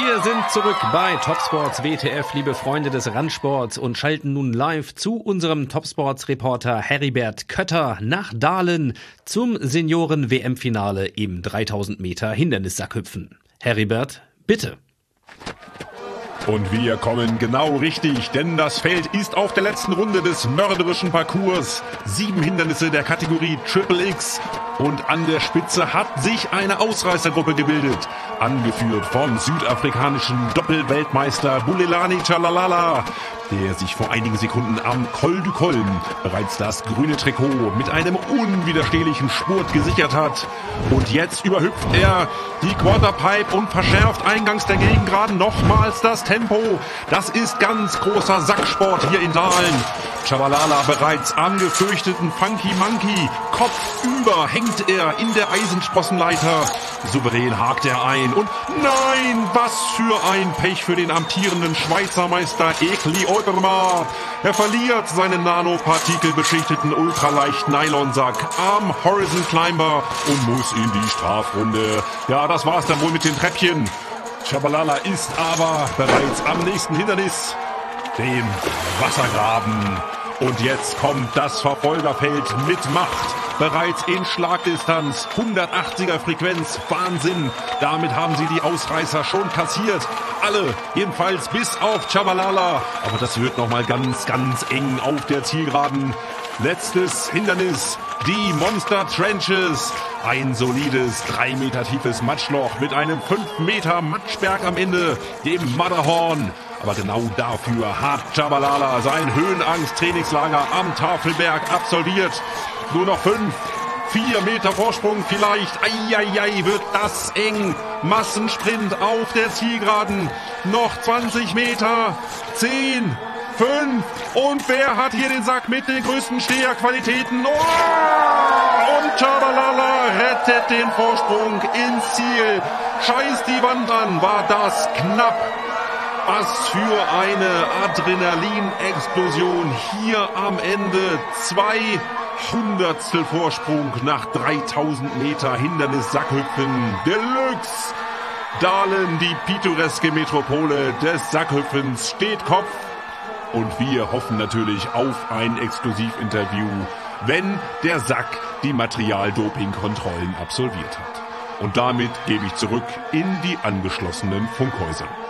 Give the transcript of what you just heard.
Wir sind zurück bei Topsports WTF, liebe Freunde des Randsports, und schalten nun live zu unserem Topsports-Reporter Heribert Kötter nach Dahlen zum Senioren-WM-Finale im 3000 Meter Hindernissackhüpfen. Heribert, bitte. Und wir kommen genau richtig, denn das Feld ist auf der letzten Runde des mörderischen Parcours. 7 Hindernisse der Kategorie Triple X. Und an der Spitze hat sich eine Ausreißergruppe gebildet. Angeführt vom südafrikanischen Doppelweltmeister Bulelani Tshabalala, der sich vor einigen Sekunden am Col du Colm bereits das grüne Trikot mit einem unwiderstehlichen Spurt gesichert hat. Und jetzt überhüpft er die Quarterpipe und verschärft eingangs der Gegengraden nochmals das Tempo. Das ist ganz großer Sacksport hier in Dahlen. Tshabalala bereits am gefürchteten Funky Monkey. Kopfüber hängt er in der Eisensprossenleiter. Souverän hakt er ein. Und nein, was für ein Pech für den amtierenden Schweizer Meister Ekli Obermar. Er verliert seinen nanopartikelbeschichteten ultraleicht Nylonsack am Horizon Climber und muss in die Strafrunde. Ja, das war's dann wohl mit den Treppchen. Tshabalala ist aber bereits am nächsten Hindernis, dem Wassergraben. Und jetzt kommt das Verfolgerfeld mit Macht. Bereits in Schlagdistanz, 180er Frequenz, Wahnsinn. Damit haben sie die Ausreißer schon kassiert. Alle, jedenfalls bis auf Tshabalala. Aber das wird nochmal ganz, ganz eng auf der Zielgeraden. Letztes Hindernis, die Monster Trenches. Ein solides 3 Meter tiefes Matschloch mit einem 5 Meter Matschberg am Ende, dem Matterhorn. Aber genau dafür hat Tshabalala sein Höhenangst-Trainingslager am Tafelberg absolviert. Nur noch 4 Meter Vorsprung vielleicht. Eieiei, wird das eng. Massensprint auf der Zielgeraden. Noch 20 Meter. 10, 5. Und wer hat hier den Sack mit den größten Steherqualitäten? Oh! Und Tshabalala rettet den Vorsprung ins Ziel. Scheiß die Wand an, war das knapp. Was für eine Adrenalin-Explosion hier am Ende. 200 Vorsprung nach 3000 Meter Hindernis-Sackhüpfen Deluxe. Dahlen, die pittoreske Metropole des Sackhüpfens, steht Kopf. Und wir hoffen natürlich auf ein Exklusivinterview, wenn der Sack die Materialdopingkontrollen absolviert hat. Und damit gebe ich zurück in die angeschlossenen Funkhäuser.